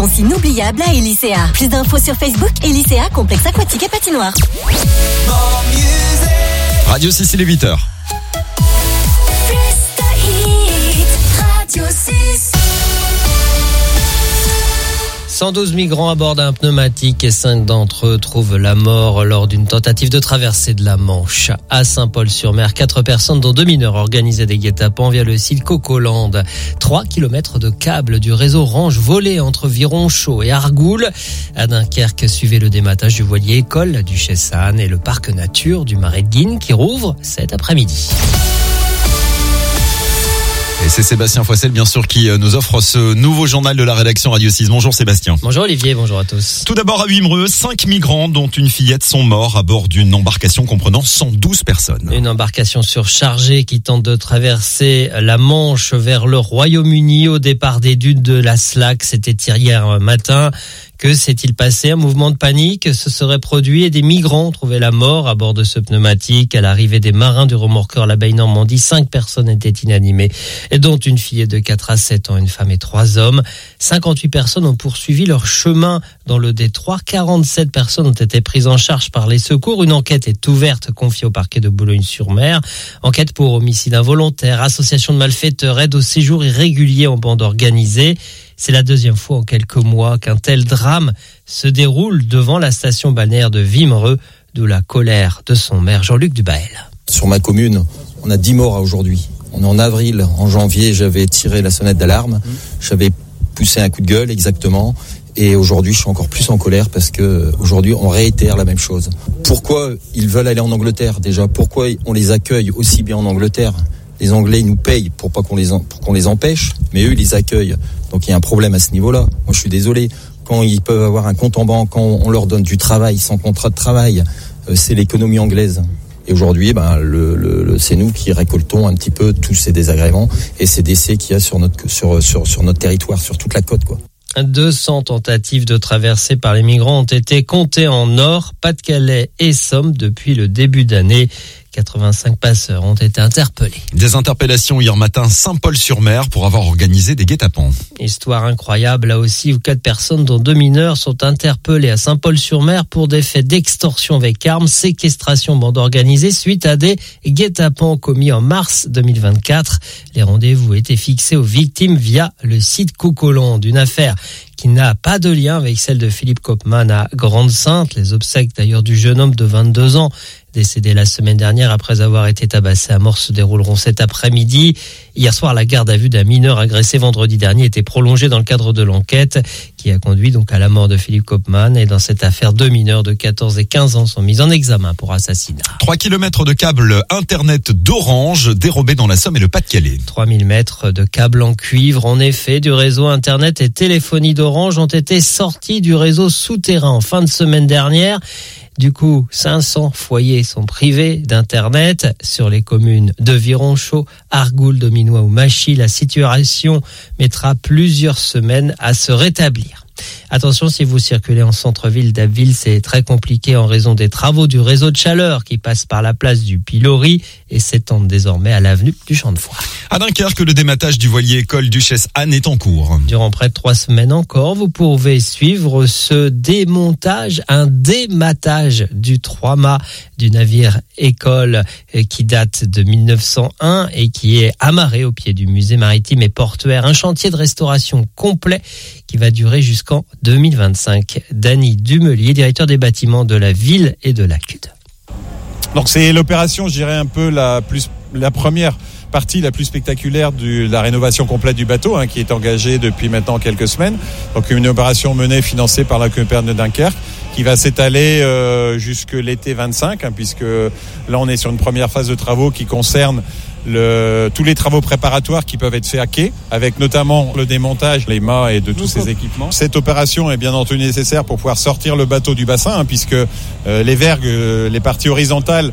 vacances inoubliables à Elysea. Plus d'infos sur Facebook, Elysea, complexe aquatique et patinoire. Radio 6, il est 8h. Radio 6. 112 migrants à bord d'un pneumatique et 5 d'entre eux trouvent la mort lors d'une tentative de traversée de la Manche. À Saint-Paul-sur-Mer, 4 personnes dont 2 mineurs organisaient des guet-apens via le site Cocoland. 3 kilomètres de câbles du réseau Orange volés entre Vironchot et Argoul. À Dunkerque, suivez le dématage du voilier École du Chessan et le parc nature du Marais de Guine qui rouvre cet après-midi. Et c'est Sébastien Foissel, bien sûr, qui nous offre ce nouveau journal de la rédaction Radio 6. Bonjour Sébastien. Bonjour Olivier, bonjour à tous. Tout d'abord à Wimereux, 5 migrants dont une fillette sont morts à bord d'une embarcation comprenant 112 personnes. Une embarcation surchargée qui tente de traverser la Manche vers le Royaume-Uni au départ des dunes de la Slack. C'était hier matin. Que s'est-il passé? Un mouvement de panique se serait produit et des migrants ont trouvé la mort à bord de ce pneumatique. À l'arrivée des marins du remorqueur La Baie Normandie, 5 personnes étaient inanimées, et dont une fillette de 4 à 7 ans, une femme et 3 hommes. 58 personnes ont poursuivi leur chemin dans le détroit. 47 personnes ont été prises en charge par les secours. Une enquête est ouverte, confiée au parquet de Boulogne-sur-Mer. Enquête pour homicide involontaire, association de malfaiteurs, aide au séjour irrégulier en bande organisée. C'est la deuxième fois en quelques mois qu'un tel drame se déroule devant la station balnéaire de Wimereux, d'où la colère de son maire Jean-Luc Dubaël. Sur ma commune, on a 10 morts aujourd'hui. On est en avril, en janvier, j'avais tiré la sonnette d'alarme, j'avais poussé un coup de gueule exactement, et aujourd'hui je suis encore plus en colère parce que aujourd'hui on réitère la même chose. Pourquoi ils veulent aller en Angleterre déjà? Pourquoi on les accueille aussi bien en Angleterre? Les Anglais ils nous payent pour qu'on les empêche, mais eux ils les accueillent. Donc il y a un problème à ce niveau-là. Moi je suis désolé. Quand ils peuvent avoir un compte en banque, quand on leur donne du travail sans contrat de travail, c'est l'économie anglaise. Et aujourd'hui, c'est nous qui récoltons un petit peu tous ces désagréments et ces décès qu'il y a sur notre territoire, sur toute la côte, quoi. 200 tentatives de traversée par les migrants ont été comptées en Nord, Pas-de-Calais et Somme depuis le début d'année. 85 passeurs ont été interpellés. Des interpellations hier matin à Saint-Paul-sur-Mer pour avoir organisé des guet-apens. Histoire incroyable là aussi où 4 personnes dont 2 mineurs sont interpellées à Saint-Paul-sur-Mer pour des faits d'extorsion avec armes, séquestration, bande organisée suite à des guet-apens commis en mars 2024. Les rendez-vous étaient fixés aux victimes via le site Cocoland, d'une affaire qui n'a pas de lien avec celle de Philippe Kopman à Grande-Sainte. Les obsèques d'ailleurs du jeune homme de 22 ans décédé la semaine dernière après avoir été tabassé à mort se dérouleront cet après-midi. Hier soir, la garde à vue d'un mineur agressé vendredi dernier était prolongée dans le cadre de l'enquête qui a conduit donc à la mort de Philippe Kopman. Et dans cette affaire, 2 mineurs de 14 et 15 ans sont mis en examen pour assassinat. 3 kilomètres de câbles Internet d'Orange dérobés dans la Somme et le Pas-de-Calais. 3000 mètres de câbles en cuivre, en effet, du réseau Internet et téléphonie d'Orange ont été sortis du réseau souterrain en fin de semaine dernière. Du coup, 500 foyers sont privés d'Internet sur les communes de Vironchot, Argoul, Dominois ou Machy. La situation mettra plusieurs semaines à se rétablir. Attention, si vous circulez en centre-ville d'Abbeville, c'est très compliqué en raison des travaux du réseau de chaleur qui passe par la place du Pilori et s'étendent désormais à l'avenue du Champ de Foire. À Dunkerque, le dématage du voilier École Duchesse Anne est en cours. Durant près de 3 semaines encore, vous pouvez suivre ce démontage, un dématage du 3-mâts du navire École qui date de 1901 et qui est amarré au pied du musée maritime et portuaire. Un chantier de restauration complet qui va durer jusqu'en 2025. Dany Dumelier, directeur des bâtiments de la ville et de la CUD. Donc c'est l'opération, je dirais un peu la première partie la plus spectaculaire de la rénovation complète du bateau, qui est engagée depuis maintenant quelques semaines. Donc une opération menée, financée par la Communauté de Dunkerque, qui va s'étaler jusque l'été 25, puisque là on est sur une première phase de travaux qui concerne tous les travaux préparatoires qui peuvent être faits à quai, avec notamment le démontage, les mâts et de tous ces équipements. Cette opération est bien entendu nécessaire pour pouvoir sortir le bateau du bassin, puisque les vergues, les parties horizontales,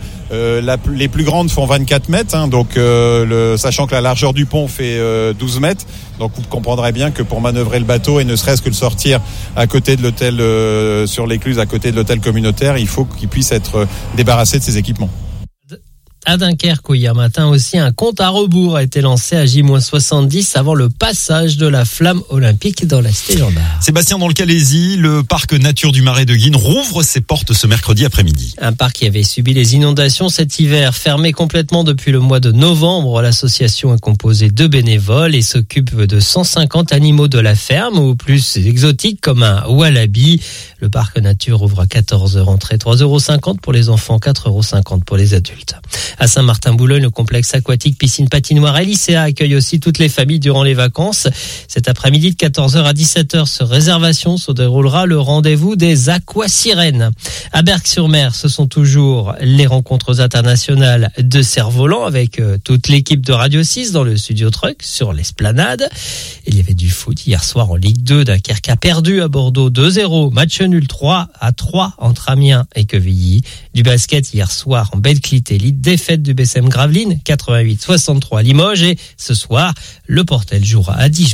les plus grandes font 24 mètres, donc sachant que la largeur du pont fait 12 mètres. Donc vous comprendrez bien que pour manœuvrer le bateau et ne serait-ce que le sortir à côté de l'hôtel, sur l'écluse, à côté de l'hôtel communautaire, il faut qu'il puisse être débarrassé de ses équipements. À Dunkerque, où hier matin aussi, un compte à rebours a été lancé à J-70 avant le passage de la flamme olympique dans la cité gendarme. Sébastien, dans le Calaisis, le parc nature du Marais de Guines rouvre ses portes ce mercredi après-midi. Un parc qui avait subi les inondations cet hiver, fermé complètement depuis le mois de novembre. L'association est composée de bénévoles et s'occupe de 150 animaux de la ferme, ou plus exotiques comme un wallaby. Le parc nature ouvre à 14h, entrée 3,50 € pour les enfants, 4,50 € pour les adultes. À Saint-Martin-Boulogne, le complexe aquatique piscine patinoire Lycéa accueille aussi toutes les familles durant les vacances. Cet après-midi de 14h à 17h, sur réservation, se déroulera le rendez-vous des aquasirènes. À Berck-sur-Mer, ce sont toujours les rencontres internationales de cerf-volant avec toute l'équipe de Radio 6 dans le studio Truck sur l'esplanade. Il y avait du foot hier soir en Ligue 2. Dunkerque a perdu à Bordeaux 2-0. Match nul 3-3 entre Amiens et Quevilly. Du basket hier soir en Betclic Elite. Défaite du BCM Gravelines 88-63 à Limoges. Et ce soir, le Portel jouera à Dijon.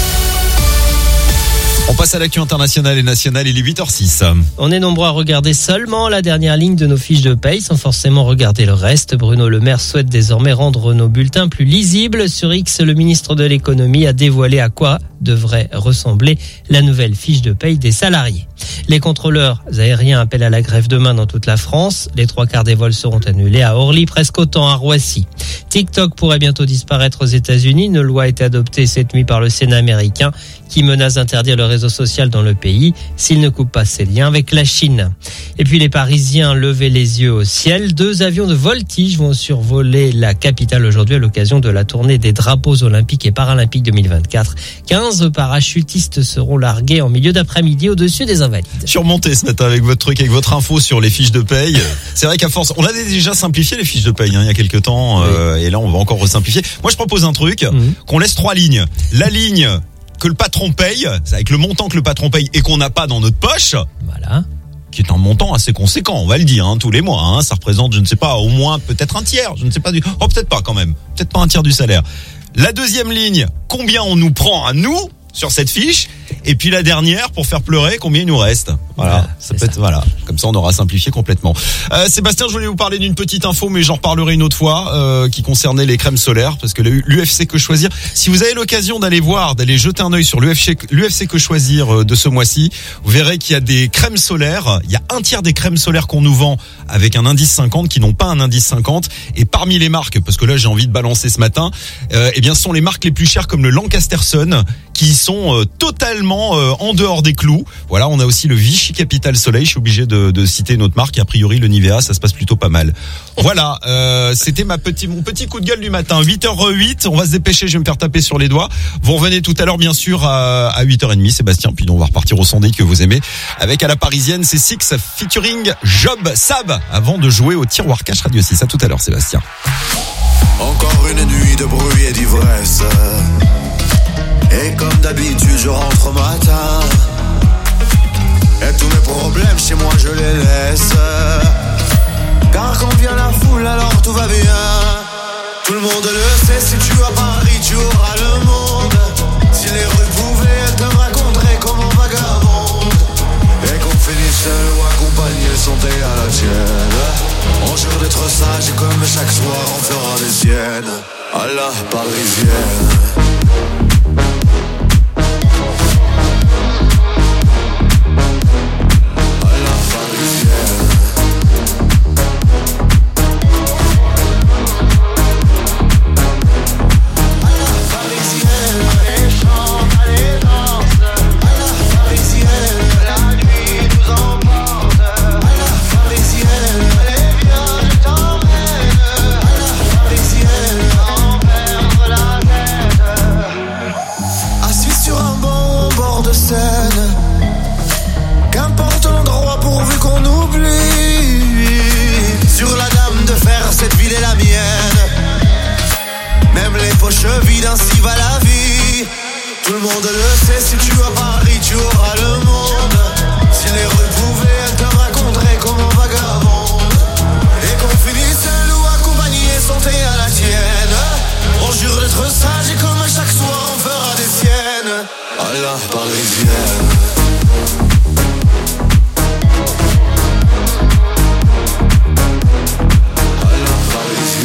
On passe à l'actu internationale et nationale, il est 8h06. On est nombreux à regarder seulement la dernière ligne de nos fiches de paye sans forcément regarder le reste. Bruno Le Maire souhaite désormais rendre nos bulletins plus lisibles. Sur X, le ministre de l'économie a dévoilé à quoi devrait ressembler la nouvelle fiche de paye des salariés. Les contrôleurs aériens appellent à la grève demain dans toute la France. Les 3/4 des vols seront annulés à Orly, presque autant à Roissy. TikTok pourrait bientôt disparaître aux États-Unis. Une loi a été adoptée cette nuit par le Sénat américain qui menace d'interdire le réseau social dans le pays s'il ne coupe pas ses liens avec la Chine. Et puis les Parisiens levaient les yeux au ciel. 2 avions de voltige vont survoler la capitale aujourd'hui à l'occasion de la tournée des drapeaux olympiques et paralympiques 2024. 15 parachutistes seront largués en milieu d'après-midi au-dessus des Invalides. Surmonté ce matin avec votre truc, avec votre info sur les fiches de paye. C'est vrai qu'à force, on a déjà simplifié les fiches de paye il y a quelques temps, et là on va encore resimplifier. Moi je propose un truc, qu'on laisse 3 lignes. La ligne que le patron paye, c'est avec le montant que le patron paye et qu'on n'a pas dans notre poche. Voilà. Qui est un montant assez conséquent, on va le dire, tous les mois. Ça représente, je ne sais pas, au moins peut-être un tiers. Je ne sais pas peut-être pas quand même. Peut-être pas un tiers du salaire. La deuxième ligne, combien on nous prend à nous sur cette fiche, et puis la dernière pour faire pleurer combien il nous reste. Voilà, ça peut être voilà, comme ça on aura simplifié complètement. Sébastien, je voulais vous parler d'une petite info, mais j'en reparlerai une autre fois, qui concernait les crèmes solaires, parce que l'UFC Que Choisir, si vous avez l'occasion d'aller jeter un œil sur l'UFC Que Choisir de ce mois-ci, vous verrez qu'il y a des crèmes solaires, il y a un tiers des crèmes solaires qu'on nous vend avec un indice 50 qui n'ont pas un indice 50, et parmi les marques, parce que là j'ai envie de balancer ce matin, eh bien ce sont les marques les plus chères comme le Lancaster Sun, qui sont totalement en dehors des clous. Voilà, on a aussi le Vichy Capital Soleil, je suis obligé de citer notre marque, et a priori le Nivea, ça se passe plutôt pas mal. Voilà, c'était mon petit coup de gueule du matin. 8h08, on va se dépêcher, je vais me faire taper sur les doigts. Vous revenez tout à l'heure bien sûr à 8h30, Sébastien, puis on va repartir au sondé que vous aimez avec à la parisienne, c'est Six featuring Job Sab avant de jouer au tiroir cash Radio 6. À tout à l'heure Sébastien. Encore une nuit de bruit et d'ivresse. Et comme d'habitude je rentre au matin, et tous mes problèmes chez moi je les laisse. Car quand vient la foule alors tout va bien. Tout le monde le sait, si tu vas à Paris tu auras le monde. Si les rues pouvaient, elles te raconteraient comment vagabonde. Et qu'on finisse seul ou accompagné, santé à la tienne. On jure d'être sage et comme chaque soir on fera des siennes. À la parisienne. Qu'importe l'endroit pourvu qu'on oublie. Sur la dame de fer, cette ville est la mienne. Même les poches vides, ainsi va la vie. Tout le monde le sait, si tu vas à Paris, tu auras le monde. Si les rues pouvaient, elles te raconteraient comment vagabonde. Et qu'on finisse seul ou accompagné, santé à la tienne. On jure d'être sage et comme à chaque soir on fera des siennes. À la parisienne. À la parisienne.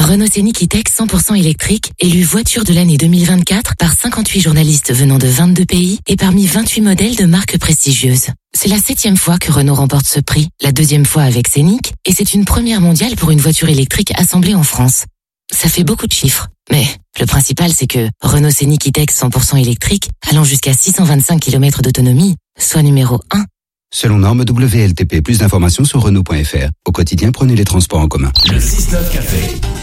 Renault Scénic E-Tech 100% électrique, élu voiture de l'année 2024 par 58 journalistes venant de 22 pays et parmi 28 modèles de marques prestigieuses. C'est la 7e fois que Renault remporte ce prix, la 2e fois avec Scénic, et c'est une première mondiale pour une voiture électrique assemblée en France. Ça fait beaucoup de chiffres, mais le principal c'est que Renault Scénic E-Tech 100% électrique, allant jusqu'à 625 km d'autonomie, soit numéro 1. Selon norme WLTP, plus d'informations sur Renault.fr. Au quotidien, prenez les transports en commun. Le 6-9 Café.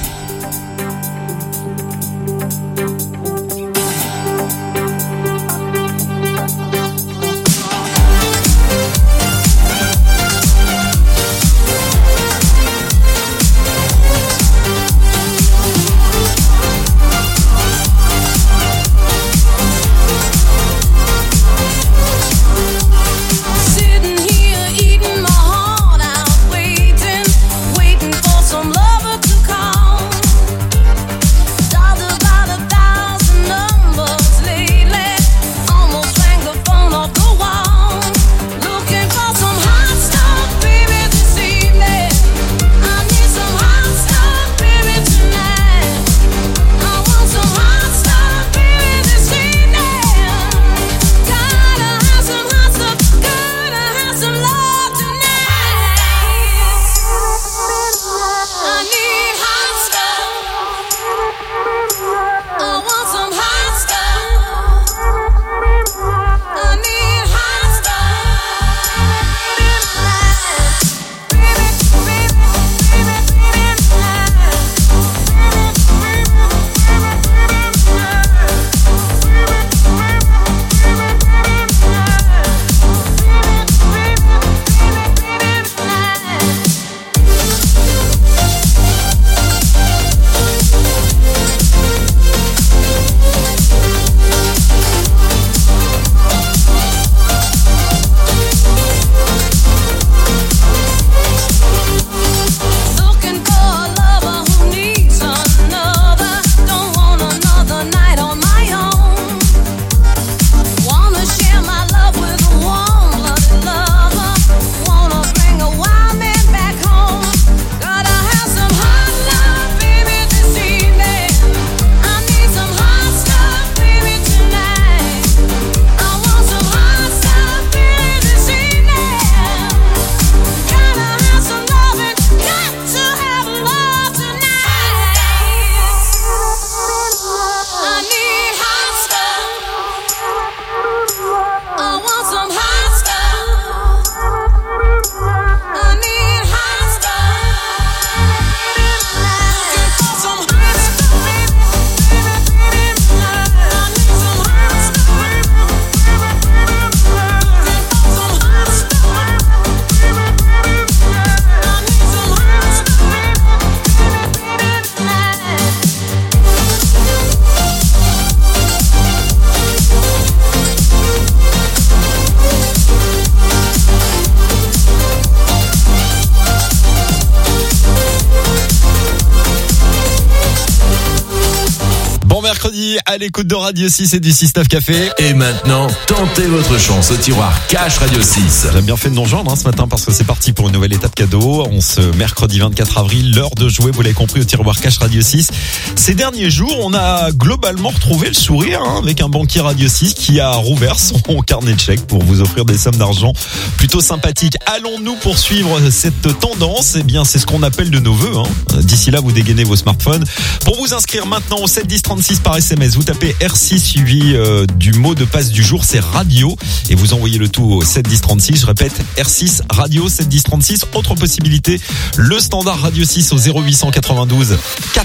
Mercredi à l'écoute de Radio 6 et du 6-9 Café. Et maintenant, tentez votre chance au tiroir Cash Radio 6. J'ai bien fait de nous rejoindre ce matin parce que c'est parti pour une nouvelle étape cadeau. On se mercredi 24 avril, l'heure de jouer, vous l'avez compris, au tiroir Cash Radio 6. Ces derniers jours, on a globalement retrouvé le sourire avec un banquier Radio 6 qui a rouvert son carnet de chèques pour vous offrir des sommes d'argent plutôt sympathiques. Allons-nous poursuivre cette tendance? Eh bien, c'est ce qu'on appelle de nos vœux. D'ici là, vous dégainez vos smartphones. Pour vous inscrire maintenant au 7 10 36 par SMS, vous tapez R6 suivi du mot de passe du jour, c'est radio, et vous envoyez le tout au 7 10 36. Je répète, R6 radio 7 10 36. Autre possibilité, le standard Radio 6 au 0892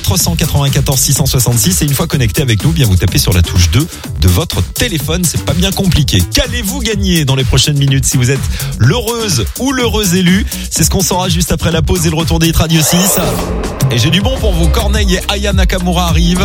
494 666, et une fois connecté avec nous, bien vous tapez sur la touche 2 de votre téléphone. C'est pas bien compliqué. Qu'allez-vous gagner dans les prochaines minutes si vous êtes l'heureuse ou l'heureux élu? C'est ce qu'on saura juste après la pause et le retour des hits Radio 6. Et j'ai du bon pour vous. Corneille et Aya Nakamura arrivent.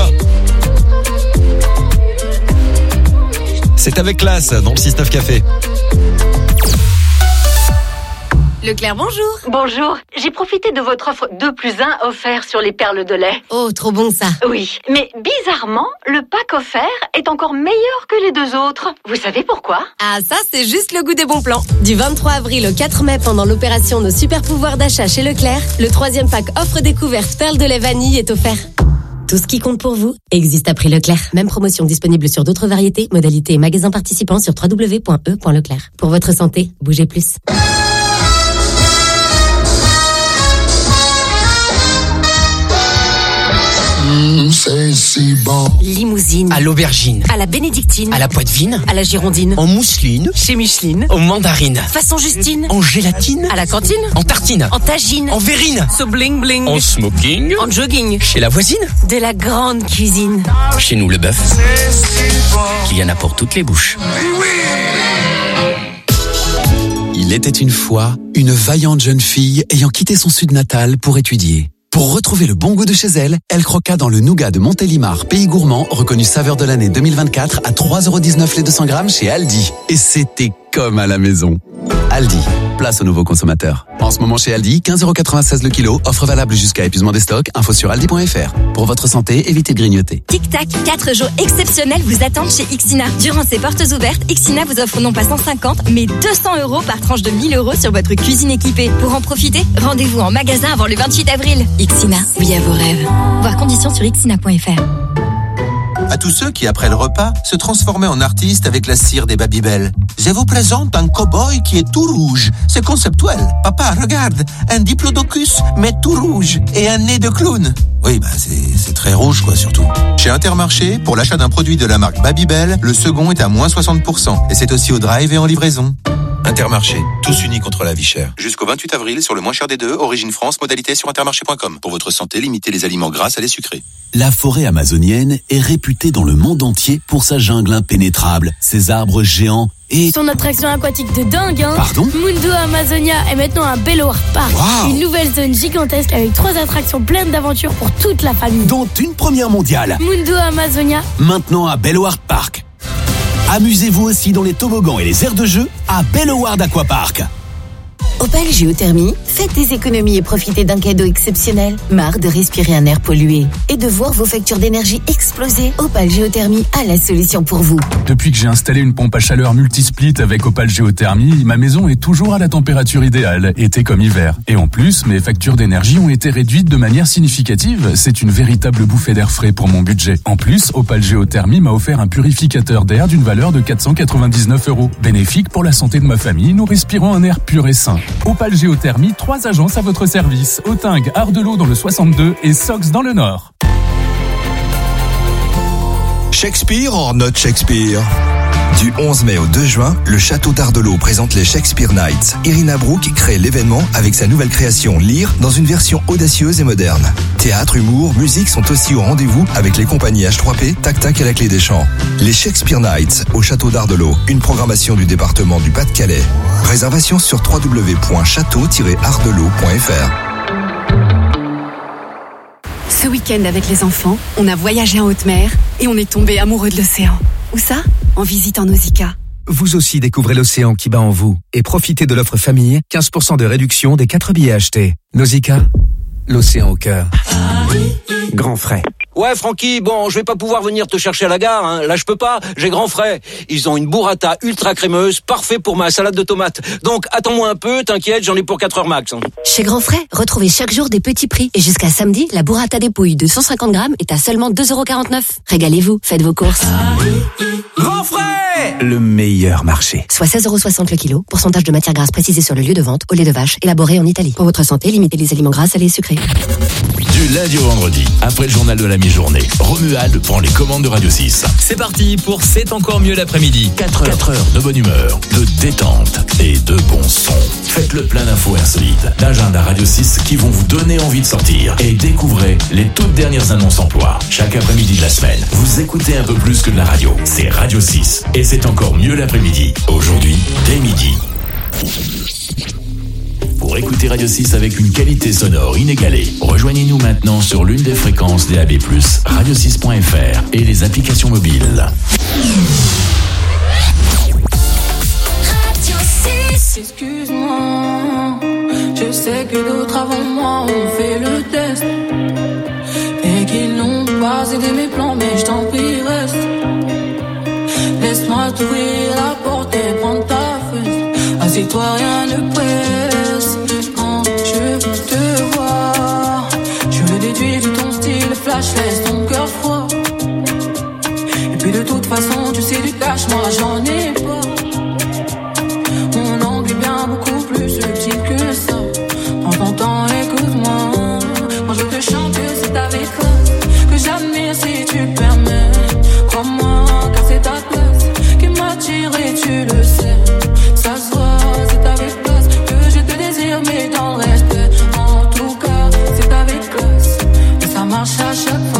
C'est avec classe dans le 6-9 Café. Leclerc, bonjour. Bonjour, j'ai profité de votre offre 2+1 offert sur les perles de lait. Oh, trop bon ça. Oui, mais bizarrement, le pack offert est encore meilleur que les 2 autres. Vous savez pourquoi? Ah, ça, c'est juste le goût des bons plans. Du 23 avril au 4 mai, pendant l'opération Nos super pouvoirs d'achat chez Leclerc, le 3e pack offre découverte perles de lait vanille est offert. Tout ce qui compte pour vous existe à prix Leclerc. Même promotion disponible sur d'autres variétés, modalités et magasins participants sur www.e.leclerc. Pour votre santé, bougez plus. C'est si bon. Limousine. À l'aubergine. À la bénédictine. À la poitevine. À la girondine. En mousseline. Chez Micheline. En mandarine. Façon Justine. En gélatine. À la cantine. En tartine. En tagine. En verrine. So bling bling. En smoking. En jogging. Chez la voisine. De la grande cuisine. Chez nous, le bœuf. Il y en a pour toutes les bouches. Il était une fois une vaillante jeune fille ayant quitté son sud natal pour étudier. Pour retrouver le bon goût de chez elle, elle croqua dans le nougat de Montélimar, pays gourmand, reconnu saveur de l'année 2024 à 3,19€ les 200 grammes chez Aldi. Et c'était comme à la maison. Aldi, place aux nouveaux consommateurs. En ce moment chez Aldi, 15,96€ le kilo, offre valable jusqu'à épuisement des stocks, info sur aldi.fr. Pour votre santé, évitez de grignoter. Tic Tac, 4 jours exceptionnels vous attendent chez Ixina. Durant ces portes ouvertes, Ixina vous offre non pas 150, mais 200€ par tranche de 1 000€ sur votre cuisine équipée. Pour en profiter, rendez-vous en magasin avant le 28 avril. Ixina, oui à vos rêves. Voir conditions sur ixina.fr. À tous ceux qui, après le repas, se transformaient en artistes avec la cire des Babybel. Je vous présente un cow-boy qui est tout rouge. C'est conceptuel. Papa, regarde, un diplodocus, mais tout rouge, et un nez de clown. Oui, c'est très rouge, quoi, surtout. Chez Intermarché, pour l'achat d'un produit de la marque Babybel, le second est à moins 60%. Et c'est aussi au drive et en livraison. Intermarché, tous unis contre la vie chère. Jusqu'au 28 avril, sur le moins cher des deux, Origine France, modalité sur intermarché.com. Pour votre santé, limitez les aliments gras à les sucrés. La forêt amazonienne est réputée dans le monde entier pour sa jungle impénétrable, ses arbres géants et... Son attraction aquatique de dingue, hein. Pardon ? Mundo Amazonia est maintenant un Bellower Park. Wow. Une nouvelle zone gigantesque avec 3 attractions pleines d'aventures pour toute la famille. Dont une première mondiale. Mundo Amazonia. Maintenant à Bellower Park. Amusez-vous aussi dans les toboggans et les aires de jeu à Bellower Aquapark. Opal Géothermie, faites des économies et profitez d'un cadeau exceptionnel. Marre de respirer un air pollué et de voir vos factures d'énergie exploser. Opal Géothermie a la solution pour vous. Depuis que j'ai installé une pompe à chaleur multisplit avec Opal Géothermie, ma maison est toujours à la température idéale, été comme hiver. Et en plus, mes factures d'énergie ont été réduites de manière significative. C'est une véritable bouffée d'air frais pour mon budget. En plus, Opal Géothermie m'a offert un purificateur d'air d'une valeur de 499€. Bénéfique pour la santé de ma famille, nous respirons un air pur et sain. Opal Géothermie, 3 agences à votre service. Autingue, Ardelot dans le 62 et Sox dans le Nord. Shakespeare or not Shakespeare? Du 11 mai au 2 juin, le château d'Ardelot présente les Shakespeare Nights. Irina Brook crée l'événement avec sa nouvelle création Lear dans une version audacieuse et moderne. Théâtre, humour, musique sont aussi au rendez-vous avec les compagnies H3P, Tac Tac et la Clé des Champs. Les Shakespeare Nights au château d'Ardelot, une programmation du département du Pas-de-Calais. Réservation sur www.château-ardelot.fr. Ce week-end avec les enfants, on a voyagé en haute mer et on est tombé amoureux de l'océan. Où ça ? En visite en Nausicaa. Vous aussi découvrez l'océan qui bat en vous et profitez de l'offre famille, 15% de réduction des 4 billets achetés. Nausicaa, l'océan au cœur. Grand frais. Ouais, Francky, bon, je vais pas pouvoir venir te chercher à la gare, hein. Là, je peux pas, j'ai grand frais. Ils ont une burrata ultra crémeuse, parfait pour ma salade de tomates. Donc, attends-moi un peu, t'inquiète, j'en ai pour 4 heures max. Hein. Chez Grand Frais, retrouvez chaque jour des petits prix. Et jusqu'à samedi, la burrata des pouilles de 150 grammes est à seulement 2,49€. Régalez-vous, faites vos courses. Grand Frais! Le meilleur marché. Soit 16,60€ le kilo. Pourcentage de matière grasse précisé sur le lieu de vente au lait de vache, élaboré en Italie. Pour votre santé, limitez les aliments gras, salés et sucrés. Du lundi au vendredi, après le journal de la mi-journée, Romuald prend les commandes de Radio 6. C'est parti pour C'est encore mieux l'après-midi. 4 heures de bonne humeur, de détente et de bon son. Faites le plein d'infos insolites, d'agenda Radio 6 qui vont vous donner envie de sortir. Et découvrez les toutes dernières annonces emploi. Chaque après-midi de la semaine, vous écoutez un peu plus que de la radio. C'est Radio 6. Et c'est encore mieux l'après-midi. Aujourd'hui, dès midi. Pour écouter Radio 6 avec une qualité sonore inégalée, rejoignez-nous maintenant sur l'une des fréquences DAB+, radio6.fr et les applications mobiles. Radio 6. Excuse-moi. Si toi rien ne presse, quand je te vois, je le déduis de ton style flash, laisse ton cœur froid. Et puis de toute façon, tu sais du cash, moi j'en ai pas. Mon angle est bien beaucoup plus subtil que ça. Prends ton temps, écoute-moi. Moi je te chante que c'est avec toi que j'admire si tu permets. Crois-moi, car c'est ta place qui m'attire et tu le sais. Ça se voit, c'est avec classe que je te désire, mais dans le respect. En tout cas, c'est avec classe et ça marche à chaque fois.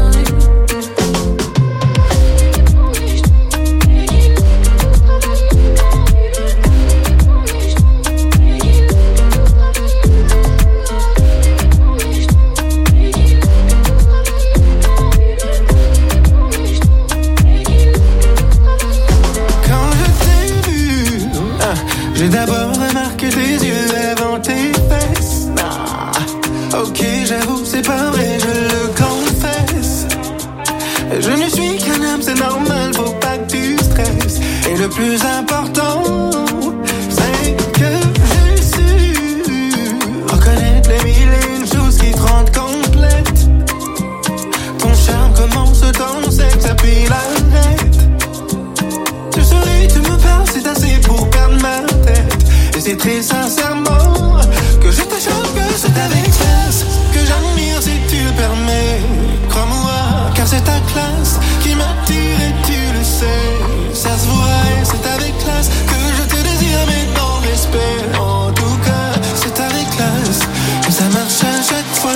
J'ai d'abord remarqué tes yeux avant tes fesses. Ah, ok, j'avoue, c'est pas vrai, je le confesse. Je ne suis qu'un homme, c'est normal, faut pas que tu stresses. Et le plus important, c'est que j'ai su reconnaître les mille et une choses qui te rendent complète. Ton charme commence dans sexe, puis l'arrête. Tu souris, tu me parles, c'est assez pour perdre ma tête. Et c'est très sincèrement que je te chante que c'est avec classe que j'admire si tu le permets. Crois-moi, car c'est ta classe qui m'attire et tu le sais. Ça se voit et c'est avec classe que je te désire, mais dans le respect. En tout cas, c'est avec classe que ça marche à chaque fois.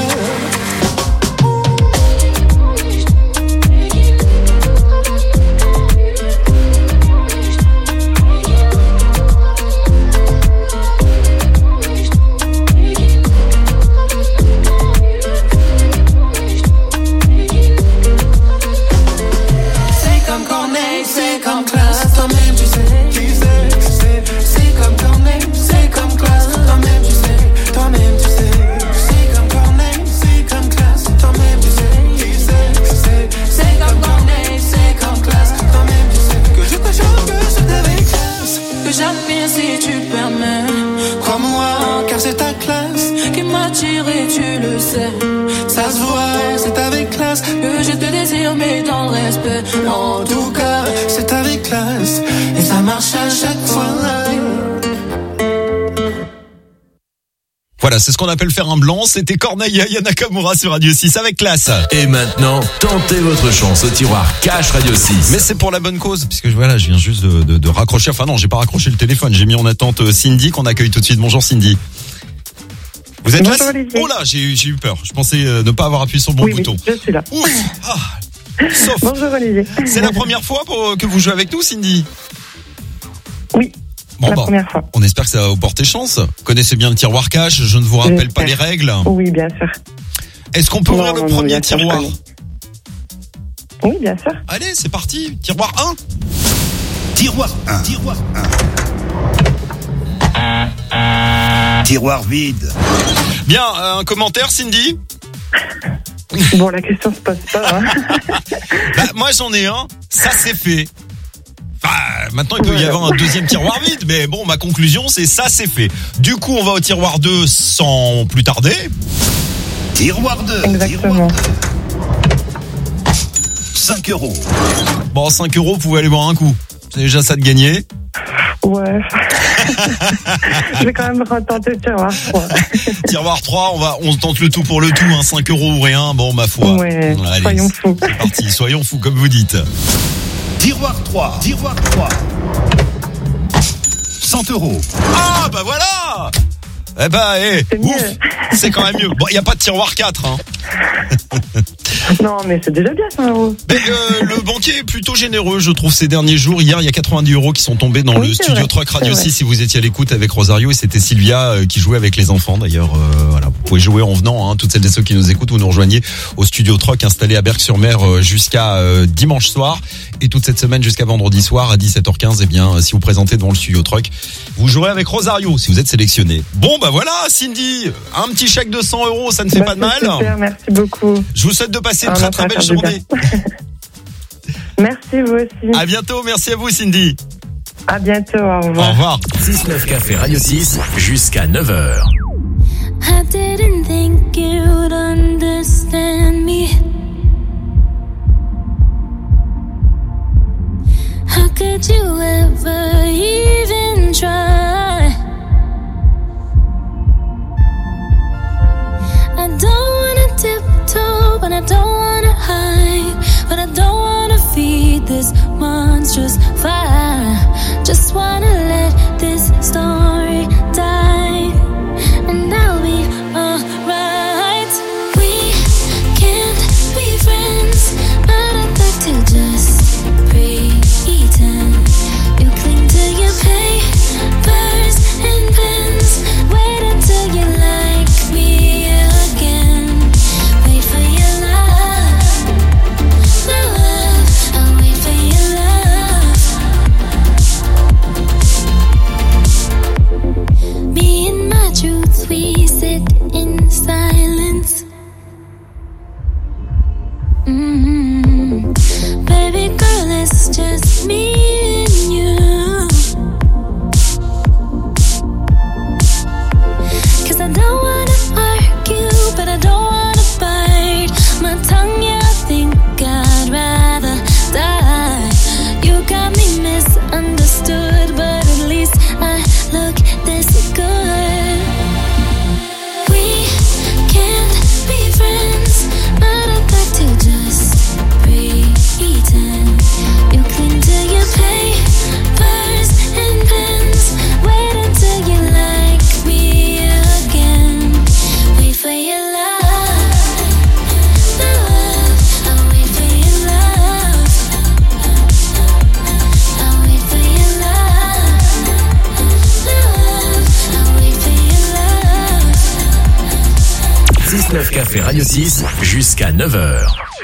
C'est comme classe, toi-même tu sais, c'est comme Corneille, c'est comme classe, toi-même tu sais, c'est comme Corneille, c'est comme classe, toi-même tu sais, c'est comme Corneille, c'est comme classe, toi-même tu sais, que je te chante que c'est avec classe, que j'admire si tu permets, crois-moi, car c'est ta classe qui m'attire et tu le sais, ça se voit, c'est avec classe, que je te désire mais dans le respect, en tout cas, c'est avec classe, et ça marche à chaque fois. Voilà, c'est ce qu'on appelle faire un blanc. C'était Corneille Aya Nakamura sur Radio 6 avec classe. Et maintenant, tentez votre chance au tiroir Cash Radio 6. Mais c'est pour la bonne cause, puisque voilà, je viens juste de raccrocher. Enfin non, j'ai pas raccroché le téléphone. J'ai mis en attente Cindy qu'on accueille tout de suite. Bonjour Cindy. Vous êtes là? Oh là, j'ai eu peur. Je pensais ne pas avoir appuyé sur le bon bouton. Oui, je suis là. Ouf. Sauf. Bonjour Olivier. C'est la première fois que vous jouez avec nous, Cindy? Oui. Bon, la première fois. On espère que ça va vous porter chance. Connaissez bien le tiroir cash, je ne vous rappelle pas les règles. Oui, bien sûr. Est-ce qu'on peut ouvrir le premier tiroir? Oui, bien sûr. Allez, c'est parti. Tiroir 1. Tiroir 1. Tiroir 1. Tiroir vide. Bien, un commentaire, Cindy? Bon, la question se pose pas. Hein. Bah, moi, j'en ai un. Ça, c'est fait. Enfin, maintenant, il peut y avoir un deuxième tiroir vide, mais bon, ma conclusion, c'est ça, c'est fait. Du coup, on va au tiroir 2 sans plus tarder. Tiroir 2. Exactement. 5 €. Bon, 5 €, vous pouvez aller boire un coup. C'est déjà ça de gagner. Ouais. Je vais quand même retenter le tiroir 3. Tiroir 3, on tente le tout pour le tout, hein, 5 € ou rien. Bon, ma foi. Ouais, allez, soyons fous. C'est parti, soyons fous, comme vous dites. Tiroir 3. Tiroir 3. 100 €. Ah, bah voilà! Eh ben, ouf, c'est quand même mieux. Bon, il n'y a pas de tiroir 4, hein. Non, mais c'est déjà bien 100 €. Mais le banquier est plutôt généreux, je trouve, ces derniers jours. Hier, il y a 90 € qui sont tombés dans le studio Truck Radio 6. Si vous étiez à l'écoute avec Rosario, et c'était Sylvia qui jouait avec les enfants. D'ailleurs, voilà, vous pouvez jouer en venant, hein, toutes celles et ceux qui nous écoutent, vous nous rejoignez au studio Truck installé à Berck-sur-Mer jusqu'à dimanche soir. Et toute cette semaine jusqu'à vendredi soir à 17h15, eh bien, si vous présentez devant le studio Truck, vous jouerez avec Rosario si vous êtes sélectionné. Bon, bah voilà, Cindy, un petit chèque de 100 €, ça ne fait pas de mal. Super, merci beaucoup. Je vous souhaite de passer une très très belle journée. Merci, vous aussi. À bientôt, merci à vous, Cindy. À bientôt, au revoir. Au revoir. 6-9 Café Radio 6 jusqu'à 9h. I didn't think you'd understand me. How could you ever even try? I don't wanna tiptoe, but I don't wanna hide. But I don't wanna feed this monstrous fire. Just wanna let this story die, and I'll be alright. We can't be friends, but I'd like to just pretend. You cling to your papers and pens. Wait until you like me again. Wait for your love, love. I'll wait for your love. Me and my truth, we sit in silence. Baby girl, it's just me and you. 'Cause I don't wanna argue, but I don't wanna bite my tongue. Yeah, I think I'd rather die. You got me misunderstood, but at least I look this good. We can't be friends, but I'd like to just pretend. You cling to your papers and pens. Wait until you like me again. Wait for your love, love. I'll wait for your love. I'll wait for your love, love. I'll wait for your love. 6-9 Café Radio 6 jusqu'à 9h.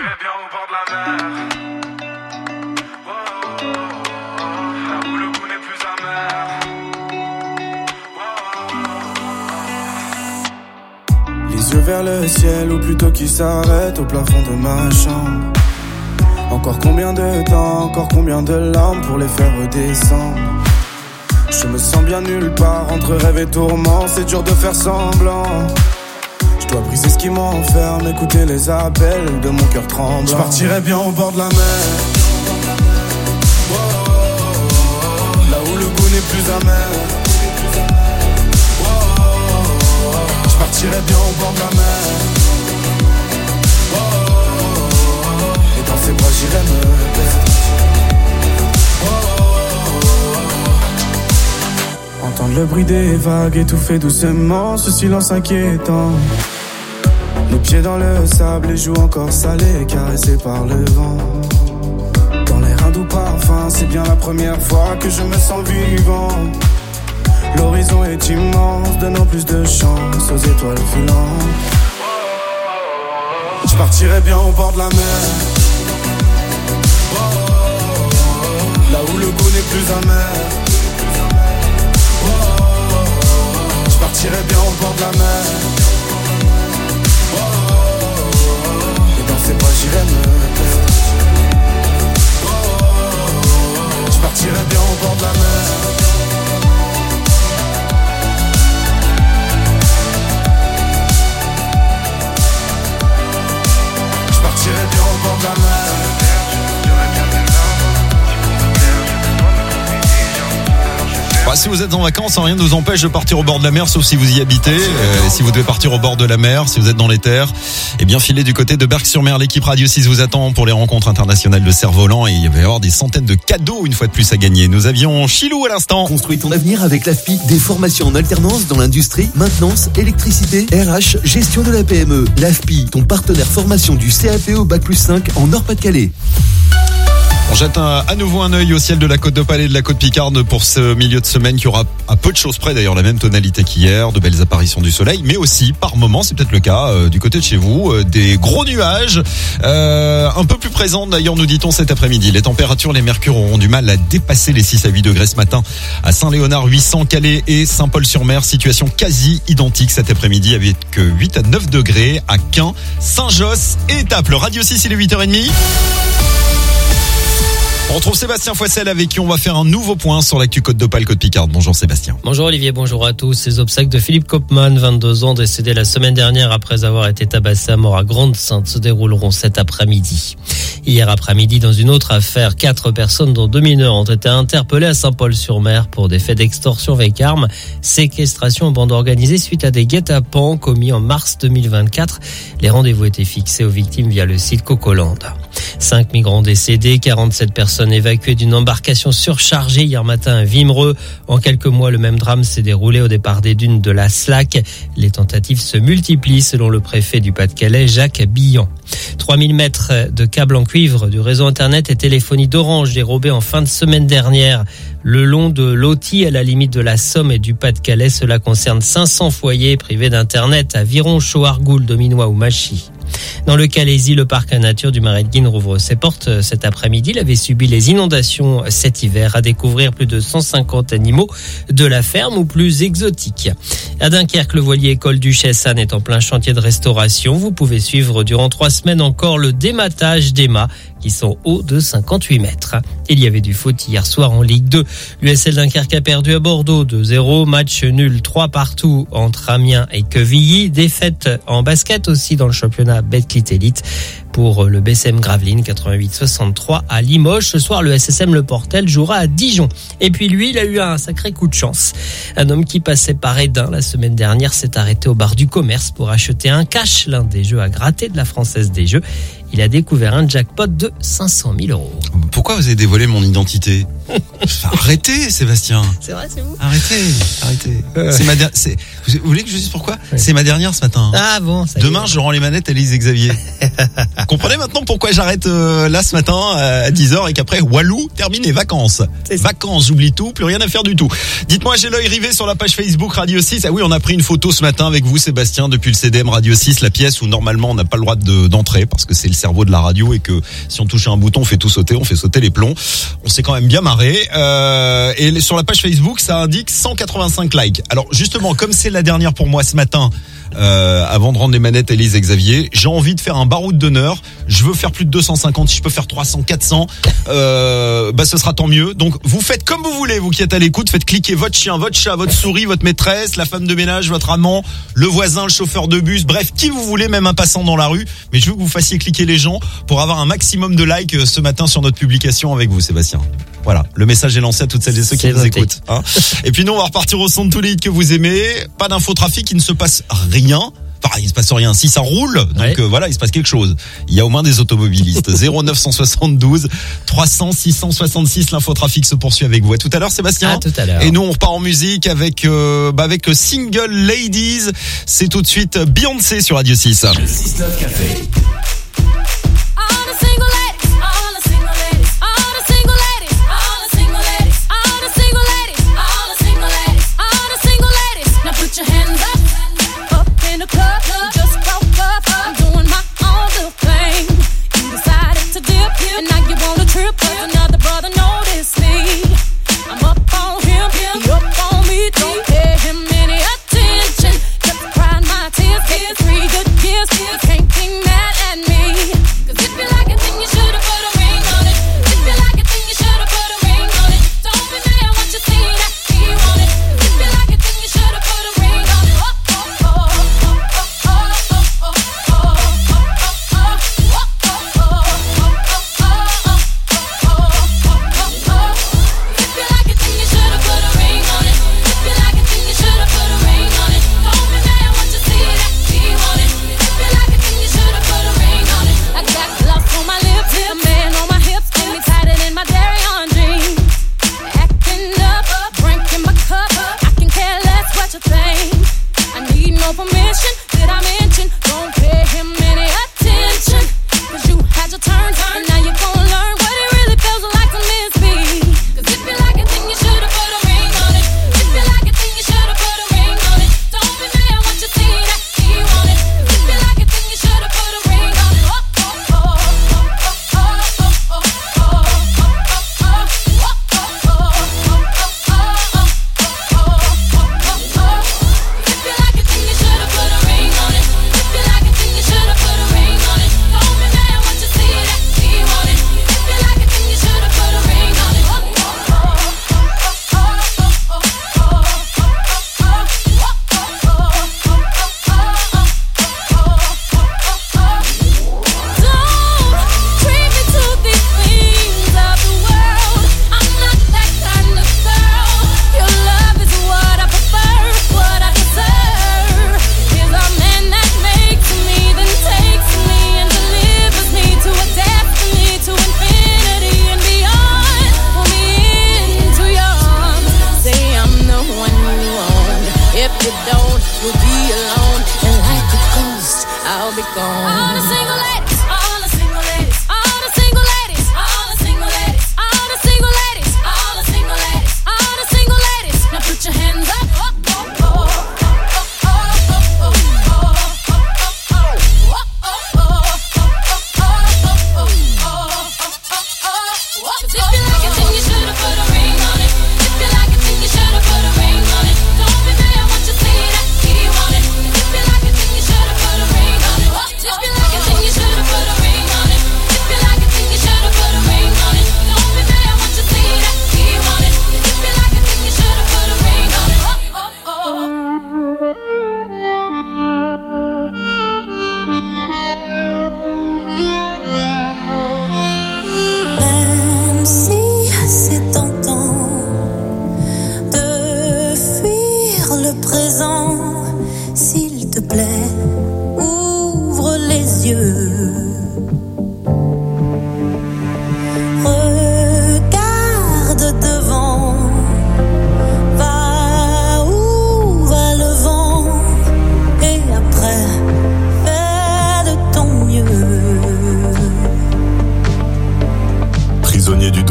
Les yeux vers le ciel, ou plutôt qui s'arrête au plafond de ma chambre. Encore combien de temps, encore combien de larmes pour les faire redescendre. Je me sens bien nulle part, entre rêve et tourment, c'est dur de faire semblant. Je dois briser ce qui m'enferme, écouter les appels de mon cœur tremblant. Je partirais bien au bord de la mer, là où le goût n'est plus amer. Je partirais bien au bord de la mer, et dans ses bras j'irais me perdre. Entendre le bruit des vagues étouffer doucement ce silence inquiétant. Les pieds dans le sable, les joues encore salées, caressées par le vent. Dans l'air un doux parfum, c'est bien la première fois que je me sens vivant. L'horizon est immense, donnant plus de chance aux étoiles filantes. Je partirais bien au bord de la mer, là où le goût n'est plus amer. Je partirais bien au bord de la mer, et dans ses bras j'irais me perdre. Je partirais bien au bord de la mer, je partirais bien au bord de la mer. Bah, si vous êtes en vacances, rien ne vous empêche de partir au bord de la mer, sauf si vous y habitez. Si vous devez partir au bord de la mer, si vous êtes dans les terres, eh bien filez du côté de Berck-sur-Mer. L'équipe Radio 6 vous attend pour les rencontres internationales de cerf-volant, et il va y avoir des centaines de cadeaux une fois de plus à gagner. Nous avions Chilou à l'instant. Construis ton avenir avec l'AFPI. Des formations en alternance dans l'industrie, maintenance, électricité, RH, gestion de la PME. L'AFPI, ton partenaire formation du CAP au Bac+5 en Nord-Pas-de-Calais. On jette à nouveau un œil au ciel de la côte d'Opale et de la côte Picarde pour ce milieu de semaine qui aura à peu de choses près d'ailleurs la même tonalité qu'hier, de belles apparitions du soleil, mais aussi par moments, c'est peut-être le cas du côté de chez vous, des gros nuages, un peu plus présents d'ailleurs nous dit-on cet après-midi. Les températures, les mercures auront du mal à dépasser les 6 à 8 degrés ce matin à Saint-Léonard, 800, Calais et Saint-Paul-sur-Mer. Situation quasi identique cet après-midi avec 8 à 9 degrés à Caen, Saint-Josse et Étaples. Radio 6, il est 8h30. On retrouve Sébastien Foissel avec qui on va faire un nouveau point sur l'actu Côte d'Opale, Côte Picarde. Bonjour Sébastien. Bonjour Olivier, bonjour à tous. Les obsèques de Philippe Kopman, 22 ans, décédé la semaine dernière après avoir été tabassé à mort à Grande-Sainte, se dérouleront cet après-midi. Hier après-midi, dans une autre affaire, 4 personnes dont 2 mineurs ont été interpellées à Saint-Paul-sur-Mer pour des faits d'extorsion avec armes, séquestration en bande organisée suite à des guet-apens commis en mars 2024. Les rendez-vous étaient fixés aux victimes via le site Cocoland. 5 migrants décédés, 47 personnes évacuées d'une embarcation surchargée hier matin à Vimereux. En quelques mois, le même drame s'est déroulé au départ des dunes de la Slack. Les tentatives se multiplient selon le préfet du Pas-de-Calais, Jacques Billon. 3000 mètres de câbles en cuivre du réseau Internet et téléphonie d'Orange dérobés en fin de semaine dernière le long de l'Authie à la limite de la Somme et du Pas-de-Calais. Cela concerne 500 foyers privés d'Internet à Viron, Choargoul, Dominois ou Machy. Dans le Calaisis, le parc à nature du Marais de Guine rouvre ses portes cet après-midi. Il avait subi les inondations cet hiver. À découvrir plus de 150 animaux de la ferme ou plus exotiques. À Dunkerque, le voilier École Duchesse Anne est en plein chantier de restauration. Vous pouvez suivre durant 3 semaines encore le dématage des mâts qui sont hauts de 58 mètres. Il y avait du foot hier soir en Ligue 2. L'USL Dunkerque a perdu à Bordeaux 2-0. Match nul 3 partout entre Amiens et Quevilly. Défaite en basket aussi dans le championnat Betclic Elite pour le BCM Gravelines 88-63 à Limoges. Ce soir, le SSM Le Portel jouera à Dijon. Et puis lui, il a eu un sacré coup de chance. Un homme qui passait par Édin la semaine dernière s'est arrêté au bar du commerce pour acheter un cash, l'un des jeux à gratter de la Française des Jeux. Il a découvert un jackpot de 500 000 €. Pourquoi vous avez dévoilé mon identité? Arrêtez, Sébastien. C'est vrai, c'est vous? Arrêtez. Vous voulez que je dise pourquoi? Oui. C'est ma dernière ce matin. Ah bon, ça demain, je rends les manettes à Lise et Xavier. Vous comprenez maintenant pourquoi j'arrête là ce matin à 10h et qu'après, Walou termine les vacances. Vacances, j'oublie tout, plus rien à faire du tout. Dites-moi, j'ai l'œil rivé sur la page Facebook Radio 6. Ah oui, on a pris une photo ce matin avec vous, Sébastien, depuis le CDM Radio 6, la pièce où normalement on n'a pas le droit d'entrer parce que c'est le cerveau de la radio et que si on touche un bouton, on fait tout sauter, on fait sauter les plombs. On s'est quand même bien marré. Et sur la page Facebook, ça indique 185 likes. Alors justement, comme c'est la dernière pour moi ce matin, avant de rendre les manettes à Élise et Xavier, j'ai envie de faire un baroud d'honneur. Je veux faire plus de 250, si je peux faire 300, 400, ce sera tant mieux. Donc vous faites comme vous voulez, vous qui êtes à l'écoute, faites cliquer votre chien, votre chat, votre souris, votre maîtresse, la femme de ménage, votre amant, le voisin, le chauffeur de bus, bref, qui vous voulez, même un passant dans la rue. Mais je veux que vous fassiez cliquer les gens pour avoir un maximum de likes ce matin sur notre publication avec vous, Sébastien. Voilà, le message est lancé à toutes celles et ceux qui nous écoutent. Hein. Et puis nous, on va repartir au son de tous les hits que vous aimez. Pas d'infotrafic, il ne se passe rien. Enfin, il se passe rien. Si ça roule, donc voilà, il se passe quelque chose. Il y a au moins des automobilistes. 0972 300 666. L'infotrafic se poursuit avec vous. À tout à l'heure, Sébastien. À tout à l'heure. Et nous, on repart en musique avec le single Ladies. C'est tout de suite Beyoncé sur Radio 6. Le 6-9 Café. Can't be mad at me.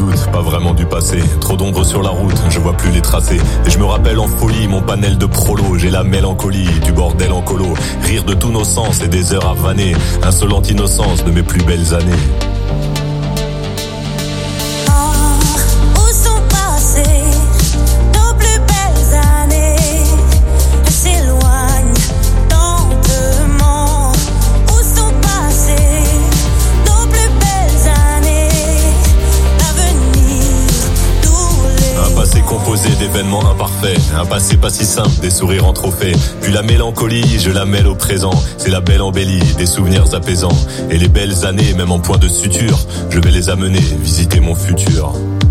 doute, pas vraiment du passé. Trop d'ombre sur la route, je vois plus les tracés. Et je me rappelle en folie mon panel de prolo. J'ai la mélancolie, du bordel en colo. Rire de tous nos sens et des heures à vanner. Insolente innocence de mes plus belles années. Où sont passées nos plus belles années? Elles s'éloignent lentement. Où sont passées nos plus belles années? L'avenir, tous les... Un passé composé d'événements imparfaits. Un passé pas si simple, des sourires en trophée. Puis la mélancolie, je la mêle au présent. C'est la belle embellie, des souvenirs apaisants. Et les belles années, même en point de suture, je vais les amener visiter mon futur.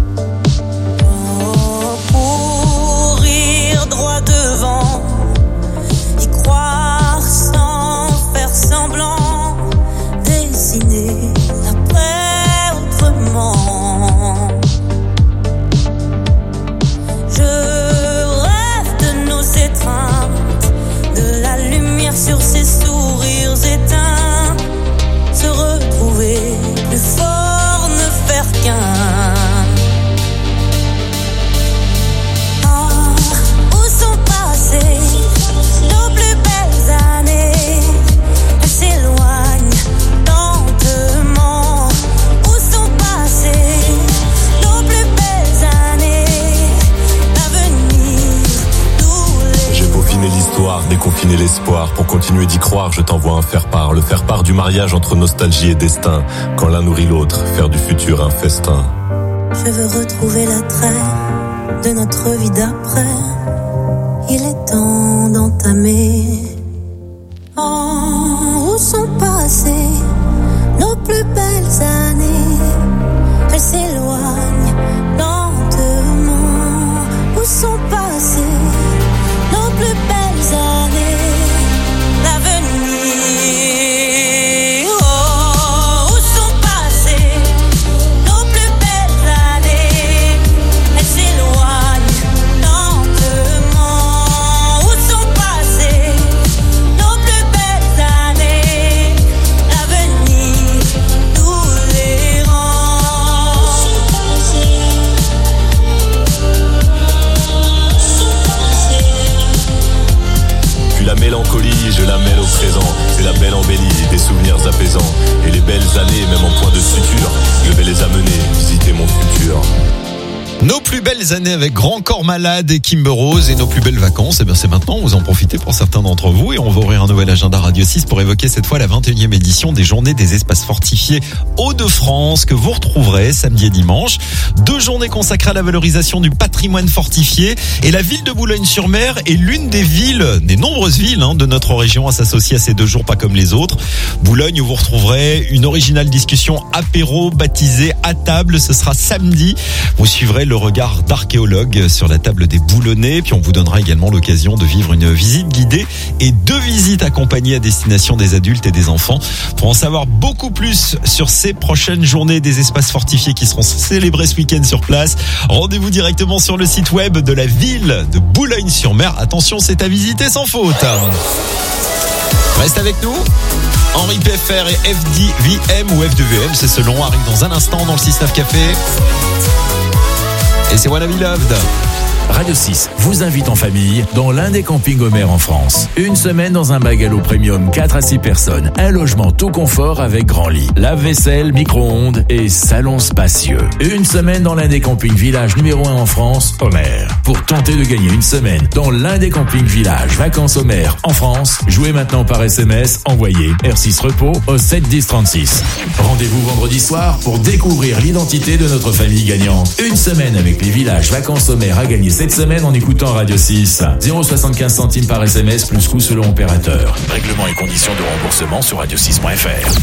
Courir droit devant, y croire sans faire semblant, dessiner après autrement. Je rêve de nos étreintes, de la lumière sur ces sourires éteints, se retrouver plus fort, ne faire qu'un. Où sont passées nos plus belles années? Elles s'éloignent lentement. Où sont passées nos plus belles années? L'avenir, tous les... J'ai peaufiné l'histoire, déconfiné l'espoir. Pour continuer d'y croire, je t'envoie un faire-part. Le faire-part du mariage entre nostalgie et destin. Quand l'un nourrit l'autre, faire du futur un festin. Je veux retrouver l'attrait de notre vie d'après. Il est temps d'entamer. Où sont passées nos plus belles années? Elles s'éloignent lentement. Où sont passées nos plus belles années? L'avenir. Où sont passées nos plus belles années? Elles s'éloignent lentement. Où sont passées nos plus belles années? L'avenir nous les rend. Puis la mélancolie, je la mêle au présent. C'est la belle embellie, des souvenirs apaisants. Et les belles années, même en point de suture, je vais les amener visiter mon futur. Nos plus belles années avec Grand Corps Malade et Kimber Rose et nos plus belles vacances, eh bien c'est maintenant, vous en profitez pour certains d'entre vous et on va ouvrir un nouvel agenda Radio 6 pour évoquer cette fois la 21e édition des Journées des Espaces Fortifiés Hauts-de-France que vous retrouverez samedi et dimanche. 2 journées consacrées à la valorisation du patrimoine fortifié et la ville de Boulogne-sur-Mer est l'une des villes, des nombreuses villes de notre région à s'associer à ces 2 jours pas comme les autres. Boulogne où vous retrouverez une originale discussion apéro baptisée à table, ce sera samedi. Vous suivrez le regard d'archéologue sur la table des Boulonnais. Puis on vous donnera également l'occasion de vivre une visite guidée et 2 visites accompagnées à destination des adultes et des enfants. Pour en savoir beaucoup plus sur ces prochaines journées des espaces fortifiés qui seront célébrées ce week-end sur place, rendez-vous directement sur le site web de la ville de Boulogne-sur-Mer. Attention, c'est à visiter sans faute. Reste avec nous. Henri PFR et FDVM ou F2VM, c'est selon, arrive dans un instant dans le 6-9 Café. Et c'est Wanna Be Loved. Radio 6 vous invite en famille dans l'un des campings Homer en France. Une semaine dans un bungalow premium 4 à 6 personnes. Un logement tout confort avec grand lit, lave-vaisselle, micro-ondes et salon spacieux. Une semaine dans l'un des campings villages numéro 1 en France, Homer. Pour tenter de gagner une semaine dans l'un des campings villages vacances Homer en France, jouez maintenant par SMS, envoyez R6 Repos au 7 10 36. Rendez-vous vendredi soir pour découvrir l'identité de notre famille gagnante. Une semaine avec les villages vacances Homer à gagner cette semaine en écoutant Radio 6. 0,75 centimes par SMS plus coût selon opérateur. Règlements et conditions de remboursement sur radio6.fr.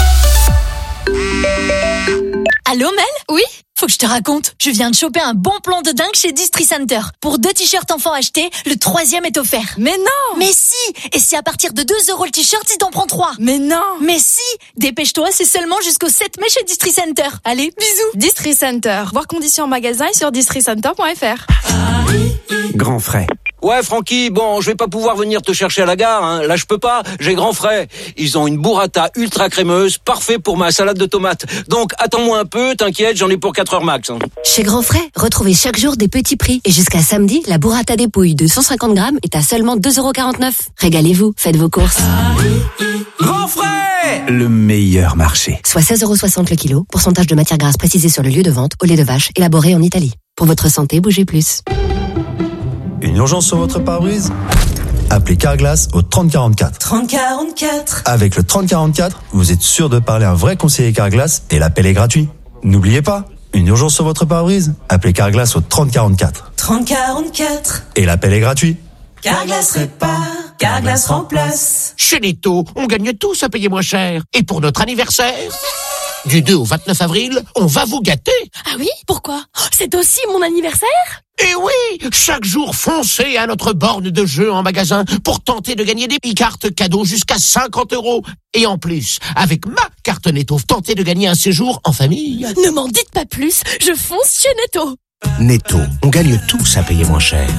Allô Mel? Oui? Faut que je te raconte. Je viens de choper un bon plan de dingue chez Distri Center. Pour 2 t-shirts enfants achetés, le 3e est offert. Mais non! Mais si! Et c'est à partir de 2 € le t-shirt si t'en prends 3. Mais non! Mais si! Dépêche-toi, c'est seulement jusqu'au 7 mai chez Distri Center. Allez, bisous! Distri Center. Voir conditions en magasin et sur districenter.fr. Grand frais. Ouais, Francky, bon, je vais pas pouvoir venir te chercher à la gare, hein. Là, je peux pas, j'ai grand frais. Ils ont une burrata ultra crémeuse, parfait pour ma salade de tomates. Donc, attends-moi un peu, t'inquiète, j'en ai pour 4 heures max. Hein. Chez Grand Frais, retrouvez chaque jour des petits prix. Et jusqu'à samedi, la burrata dépouille de 150 grammes est à seulement 2,49 €. Régalez-vous, faites vos courses. Grand Frais, Le meilleur marché. Soit 16,60 € le kilo. Pourcentage de matière grasse précisé sur le lieu de vente au lait de vache, élaboré en Italie. Pour votre santé, bougez plus. Une urgence sur votre pare-brise? Appelez Carglass au 3044. 3044. Avec le 3044, vous êtes sûr de parler à un vrai conseiller Carglass et l'appel est gratuit. N'oubliez pas, une urgence sur votre pare-brise? Appelez Carglass au 3044. 3044. Et l'appel est gratuit. Carglass répare, Carglass remplace. Chez Netto, on gagne tous à payer moins cher. Et pour notre anniversaire, du 2 au 29 avril, on va vous gâter. Ah oui? Pourquoi? C'est aussi mon anniversaire? Et oui, chaque jour, foncez à notre borne de jeu en magasin pour tenter de gagner des e-cartes cadeaux jusqu'à 50 €. Et en plus, avec ma carte Netto, tentez de gagner un séjour en famille. Ne m'en dites pas plus, je fonce chez Netto. Netto, on gagne tous à payer moins cher.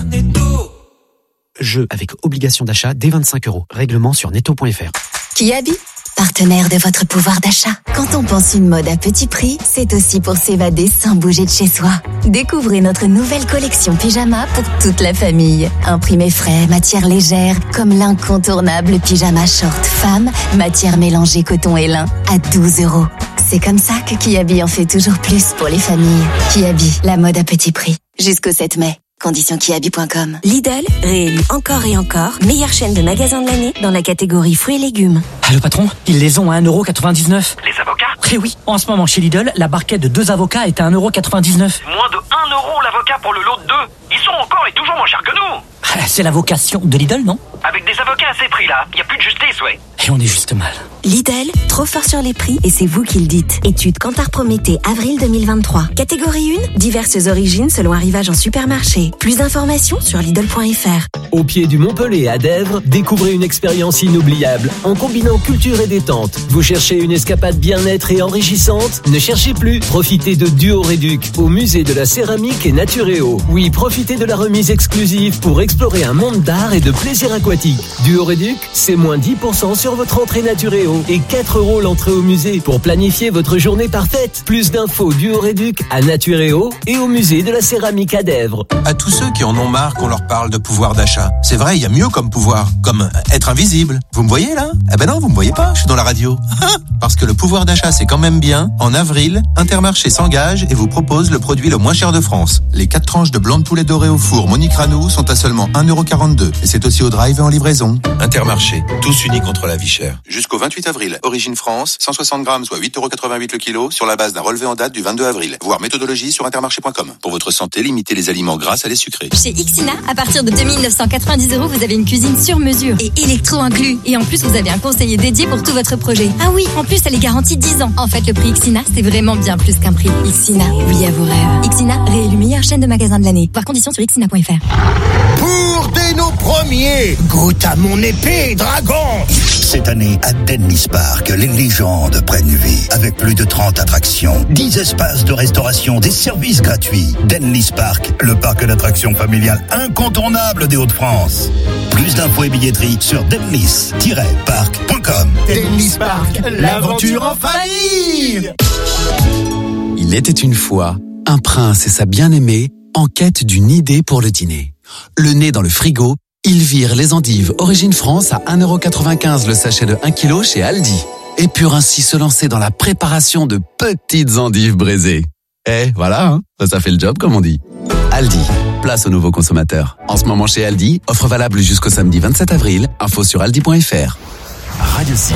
Jeu avec obligation d'achat dès 25 €. Règlement sur netto.fr. Kiabi, partenaire de votre pouvoir d'achat. Quand on pense une mode à petit prix, c'est aussi pour s'évader sans bouger de chez soi. Découvrez notre nouvelle collection pyjama pour toute la famille. Imprimé frais, matière légère, comme l'incontournable pyjama short femme, matière mélangée coton et lin, à 12 €. C'est comme ça que Kiabi en fait toujours plus pour les familles. Kiabi, la mode à petit prix. Jusqu'au 7 mai. Conditions kiabi.com. Lidl, réélu encore et encore, meilleure chaîne de magasins de l'année dans la catégorie fruits et légumes. Ah, le patron, ils les ont à 1,99 €. Les avocats? Eh oui, en ce moment chez Lidl, la barquette de 2 avocats est à 1,99 €. Moins de 1 € l'avocat pour le lot de 2. Ils sont encore et toujours moins chers que nous. Ah, c'est la vocation de Lidl, non? Avec des avocats à ces prix-là, il n'y a plus de justice, ouais. Et on est juste mal. Lidl, trop fort sur les prix et c'est vous qui le dites. Étude Kantar Prométhée, avril 2023. Catégorie 1, diverses origines selon arrivage en supermarché. Plus d'informations sur Lidl.fr. Au pied du Mont Pelé à Dèvres, découvrez une expérience inoubliable en combinant culture et détente. Vous cherchez une escapade bien-être et enrichissante? Ne cherchez plus. Profitez de Duo Réduc au musée de la céramique et Naturéo. Oui, profitez de la remise exclusive pour explorer un monde d'art et de plaisir aquatique. Duo Réduc, c'est moins 10% sur votre entrée Naturéo et 4 € l'entrée au musée pour planifier votre journée parfaite. Plus d'infos Duo Réduc à Naturéo et au musée de la céramique à Dèvres. À tous ceux qui en ont marre qu'on leur parle de pouvoir d'achat. C'est vrai, il y a mieux comme pouvoir, comme être invisible. Vous me voyez là? Eh ben non, vous me voyez pas, je suis dans la radio. Parce que le pouvoir d'achat c'est quand même bien. En avril, Intermarché s'engage et vous propose le produit le moins cher de France. Les 4 tranches de blanc de poulet doré au four Monique Ranou sont à seulement 1,42 €. Et c'est aussi au drive et en livraison. Intermarché, tous unis contre la vie chère. Jusqu'au 28 avril, Origine France, 160 grammes, soit 8,88 € le kilo, sur la base d'un relevé en date du 22 avril. Voir méthodologie sur intermarché.com. Pour votre santé, limitez les aliments gras à les sucrés. Chez Ixina, à partir de 2990 €, vous avez une cuisine sur mesure et électro inclus. Et en plus, vous avez un conseiller dédié pour tout votre projet. Ah oui, en plus, elle est garantie 10 ans. En fait, le prix Ixina, c'est vraiment bien plus qu'un prix. Ixina, oui à vos rêves. Ixina, réélu meilleure chaîne de magasins de l'année. Voir conditions sur ixina.fr. Pour dès nos premiers, goûte à mon épée, dragon. Cette année, à Dennis Park, les légendes prennent vie. Avec plus de 30 attractions, 10 espaces de restauration, des services gratuits. Dennis Park, le parc d'attractions familial incontournable des Hauts-de-France. Plus d'infos et billetterie sur dennis-park.com. Dennis Park, l'aventure en famille. Il était une fois un prince et sa bien-aimée en quête d'une idée pour le dîner. Le nez dans le frigo, ils virent les endives Origine France à 1,95 € le sachet de 1 kg chez Aldi et purent ainsi se lancer dans la préparation de petites endives braisées. Eh, voilà, hein, ça fait le job comme on dit. Aldi, place aux nouveaux consommateurs. En ce moment chez Aldi, offre valable jusqu'au samedi 27 avril. Info sur aldi.fr. Radio 6.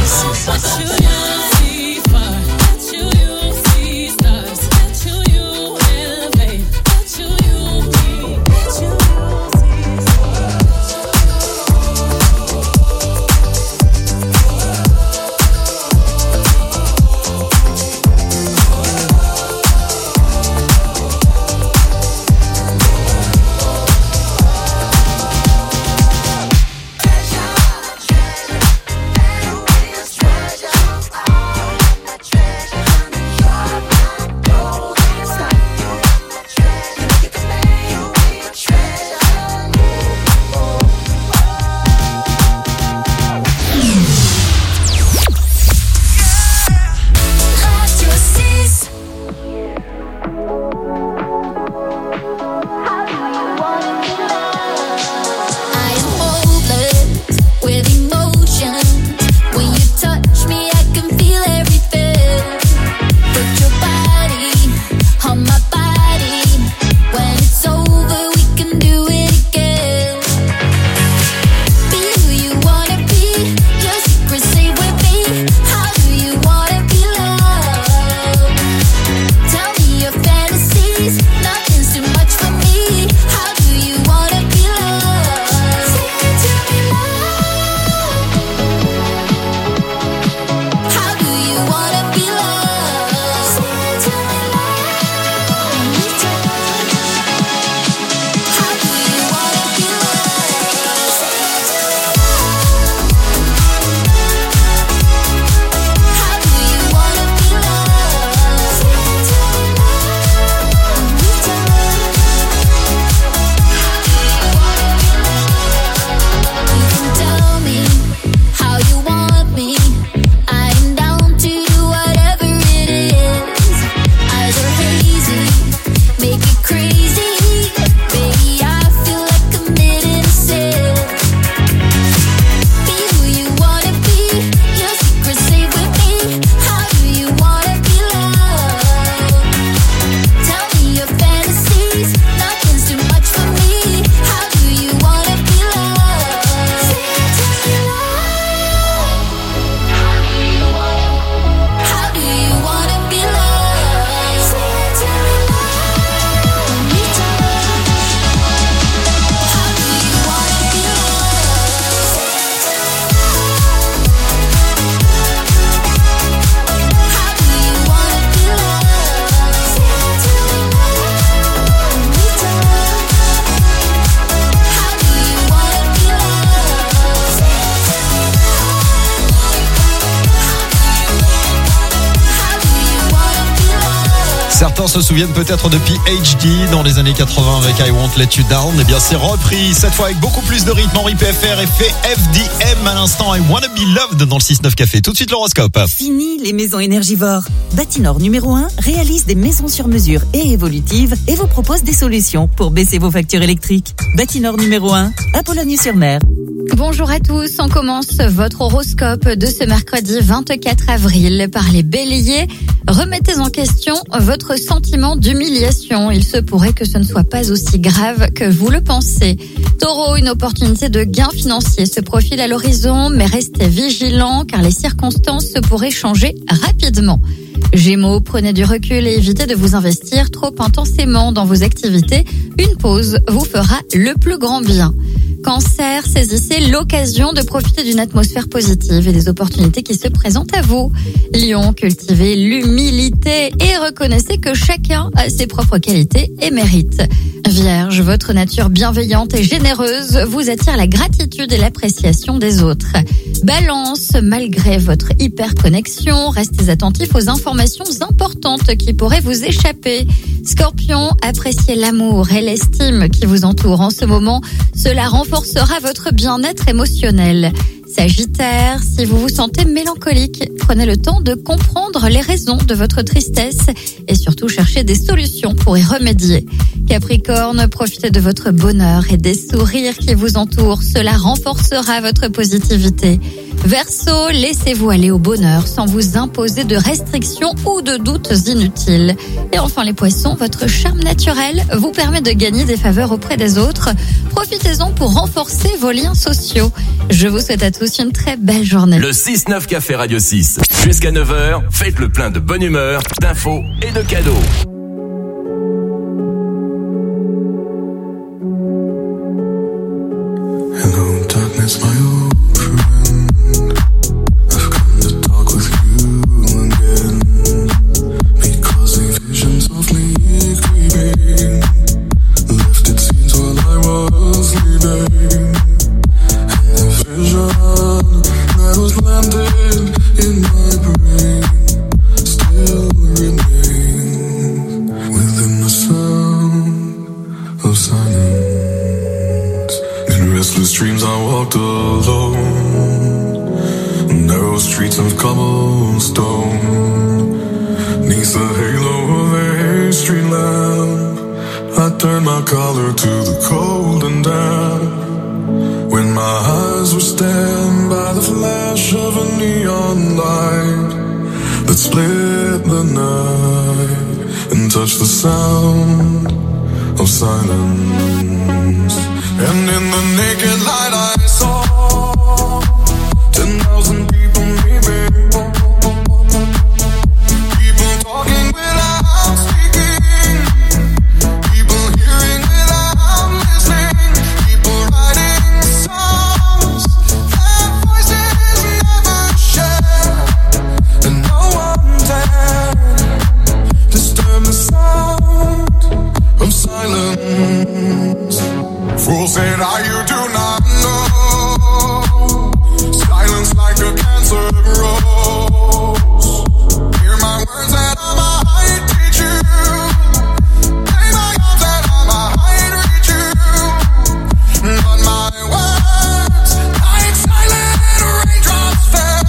gens se souviennent peut-être de PhD dans les années 80 avec I Won't Let You Down. Eh bien, c'est repris, cette fois avec beaucoup plus de rythme. Henri PFR et fait FDM à l'instant. I Wanna Be Loved dans le 6-9 Café. Tout de suite, l'horoscope. Fini les maisons énergivores. Bâtinor numéro 1 réalise des maisons sur mesure et évolutives et vous propose des solutions pour baisser vos factures électriques. Bâtinor numéro 1 à Boulogne-sur-Mer. Bonjour à tous, on commence votre horoscope de ce mercredi 24 avril par les béliers. Remettez en question votre sentiment d'humiliation. Il se pourrait que ce ne soit pas aussi grave que vous le pensez. Taureau, une opportunité de gain financier se profile à l'horizon, mais restez vigilant car les circonstances pourraient changer rapidement. Gémeaux, prenez du recul et évitez de vous investir trop intensément dans vos activités. Une pause vous fera le plus grand bien. Cancer, saisissez l'occasion de profiter d'une atmosphère positive et des opportunités qui se présentent à vous. Lion, cultivez l'humilité et reconnaissez que chacun a ses propres qualités et mérites. Vierge, votre nature bienveillante et généreuse vous attire la gratitude et l'appréciation des autres. Balance, malgré votre hyperconnexion, restez attentif aux informations importantes qui pourraient vous échapper. Scorpion, appréciez l'amour et l'estime qui vous entourent en ce moment. Cela renforcera votre bien-être émotionnel. Sagittaire, si vous vous sentez mélancolique, prenez le temps de comprendre les raisons de votre tristesse et surtout cherchez des solutions pour y remédier. Capricorne, profitez de votre bonheur et des sourires qui vous entourent. Cela renforcera votre positivité. Verseau, laissez-vous aller au bonheur sans vous imposer de restrictions ou de doutes inutiles. Et enfin les poissons, votre charme naturel vous permet de gagner des faveurs auprès des autres. Profitez-en pour renforcer vos liens sociaux. Je vous souhaite à tous une très belle journée. Le 6-9 Café Radio 6. Jusqu'à 9h, faites le plein de bonne humeur, d'infos et de cadeaux. Hello, darkness, my old friend. I've come to talk with you again. Because the visions of me creeping left its scenes while I was sleeping. And the vision that was landed in my brain still remains within the sound of silence. Restless dreams I walked alone, narrow streets of cobblestone, neath the halo of a street lamp. I turned my collar to the cold and damp, when my eyes were stabbed by the flash of a neon light that split the night and touched the sound of silence. And in the naked light I saw 10,000 people leaving, people talking without speaking, people hearing without listening, people writing songs their voices never shared, and no one dared disturb the sound of silence. Fool said, you do not know. Silence like a cancer grows. Hear my words that I might teach you. Play my arms that I might reach you. But my words, like silent raindrops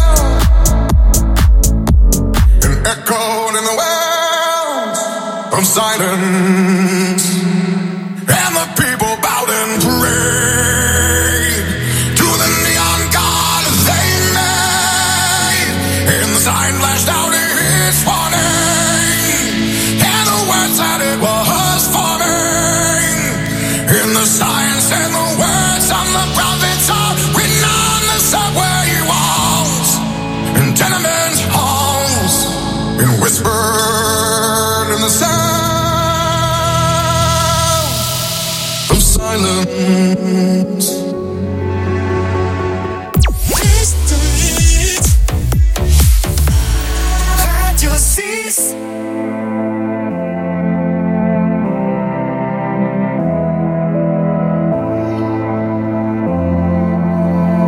fell and echoed in the wells of silence. And the people bowed and prayed to the neon god they made. And the sign flashed out its warning, and the words that it was forming. And the signs and the words on the prophets are written on the subway walls and tenement halls, and whispered in the sound silence. Radio 6.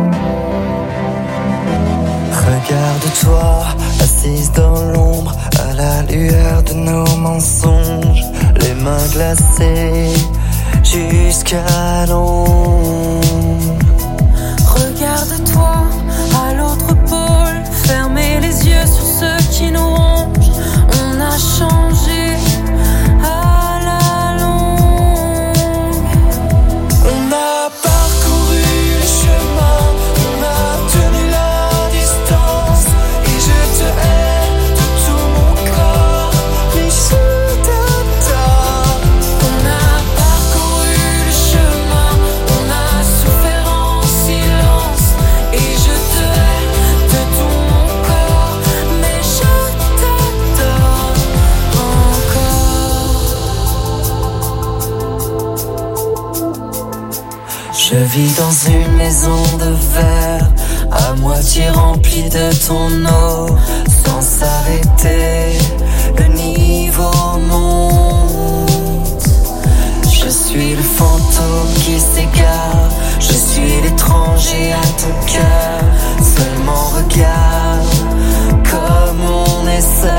Regarde-toi, assise dans l'ombre, à la lueur de nos mensonges, les mains glacées jusqu'à l'ombre. Regarde-toi à l'autre pôle, fermez les yeux sur ceux qui nous rongent. On a changé à la longue. On a parcouru le chemin, on a tenu la distance, et je te hais de tout mon corps, mais je t'adore. On a parcouru le chemin, on a souffert en silence, et je te hais de tout mon corps, mais je t'adore encore. Je vis dans une maison de verre, à moitié remplie de ton eau, sans s'arrêter, le niveau monte. Je suis le fantôme qui s'égare, je suis l'étranger à ton cœur. Seulement regarde comme on est seul.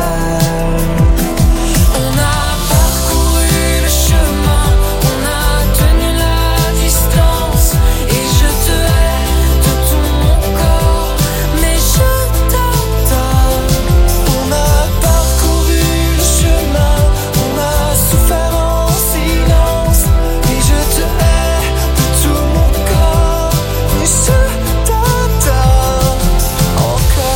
On a parcouru le chemin, on a tenu la distance, et je te hais de tout mon corps, mais je t'adore. On a parcouru le chemin, on a souffert en silence, et je te hais de tout mon corps, mais je t'adore encore.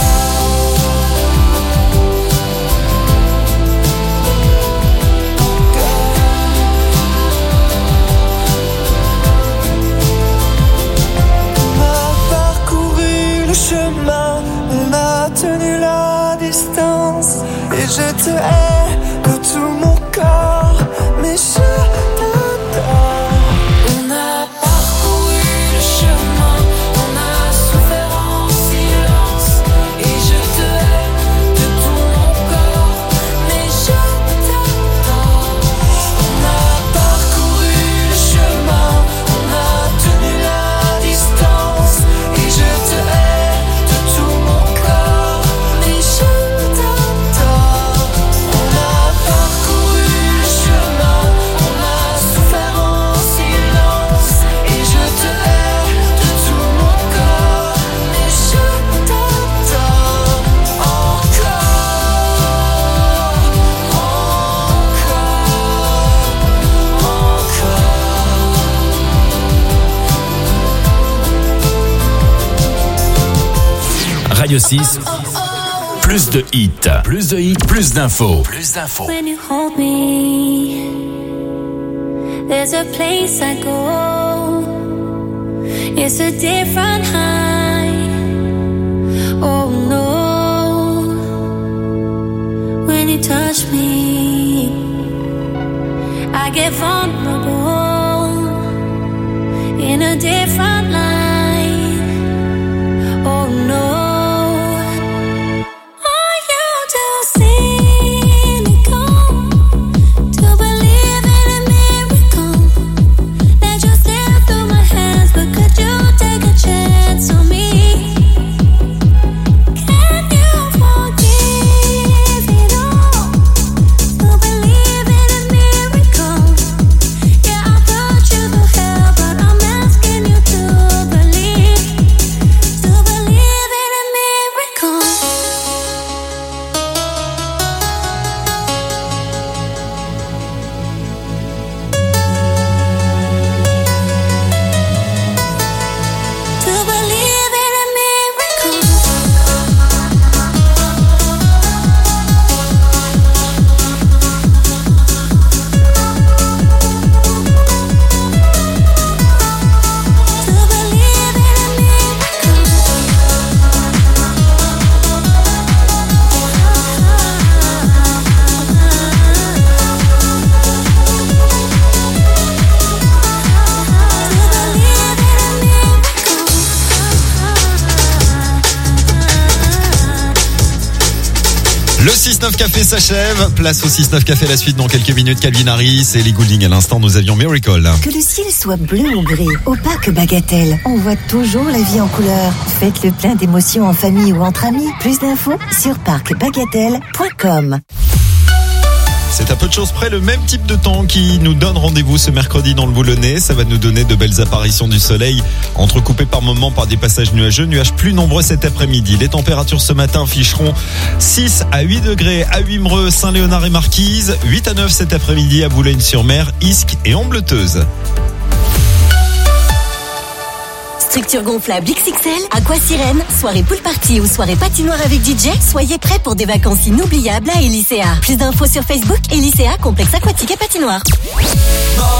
On a parcouru le chemin, on a tenu la distance, et je te hais de tout mon corps, mais je t'adore. On a parcouru le chemin, on a souffert en silence, et je te hais de tout mon corps, mais je t'adore. On a parcouru le chemin, on a tenu la distance, et je te hais de tout mon corps, mais je t'adore. On a parcouru le chemin, on a souffert en silence, et je te hais de tout mon corps, mais je t'adore encore, Radio 6, plus de hits, plus d'infos. When you hold me, there's a place I go. It's a different high. Oh no. When you touch me, I get vulnerable in a different light. Oh no. Are you to see me come? To believe in a miracle that just slipped through my hands, but could you take a chance on me? Can you forgive it all? To believe in a miracle. Yeah, I put you through hell, but I'm asking you to Le 6-9 Café s'achève. Place au 6-9 Café, la suite dans quelques minutes. Calvin Harris et Ellie Goulding. À l'instant, nous avions Miracle. Que le ciel soit bleu ou gris, au parc Bagatelle, on voit toujours la vie en couleur. Faites le plein d'émotions en famille ou entre amis. Plus d'infos sur parcbagatelle.com. C'est à peu de choses près le même type de temps qui nous donne rendez-vous ce mercredi dans le Boulonnais. Ça va nous donner de belles apparitions du soleil, entrecoupées par moments par des passages nuageux. Nuages plus nombreux cet après-midi. Les températures ce matin afficheront 6 à 8 degrés à Wimereux, Saint-Léonard et Marquise, 8 à 9 cet après-midi à Boulogne-sur-Mer, Isques et Ambleteuse. Structure gonflable XXL, Aquasirène, soirée pool party ou soirée patinoire avec DJ, soyez prêts pour des vacances inoubliables à Elysea. Plus d'infos sur Facebook, Elysea, complexe aquatique et patinoire.